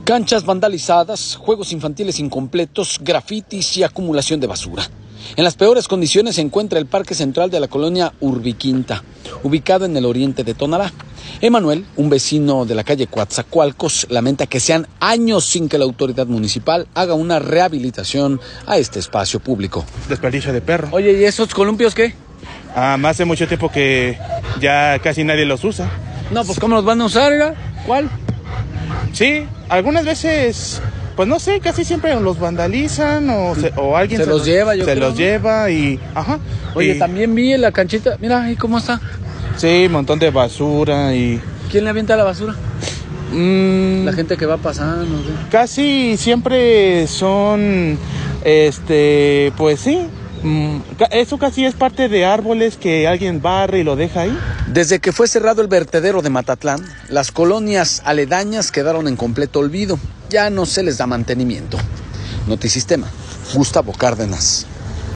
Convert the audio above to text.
Canchas vandalizadas, juegos infantiles incompletos, grafitis y acumulación de basura. En las peores condiciones se encuentra el Parque Central de la colonia Urbiquinta, ubicado en el oriente de Tonalá. Emanuel, un vecino de la calle Coatzacoalcos, lamenta que sean años sin que la autoridad municipal haga una rehabilitación a este espacio público. Desperdicio de perro. Oye, ¿y esos columpios qué? Hace mucho tiempo que ya casi nadie los usa. No, pues ¿cómo los van a usar, oiga? ¿Cuál? Sí, algunas veces, pues no sé, casi siempre los vandalizan o alguien se los lleva, yo creo, los lleva y... Ajá. Oye, y, también vi en la canchita, mira ahí cómo está. Sí, un montón de basura y... ¿Quién le avienta la basura? La gente que va pasando. ¿Sí? Casi siempre son, pues sí, eso casi es parte de árboles que alguien barre y lo deja ahí. Desde que fue cerrado el vertedero de Matatlán, las colonias aledañas quedaron en completo olvido. Ya no se les da mantenimiento. Notisistema, Gustavo Cárdenas.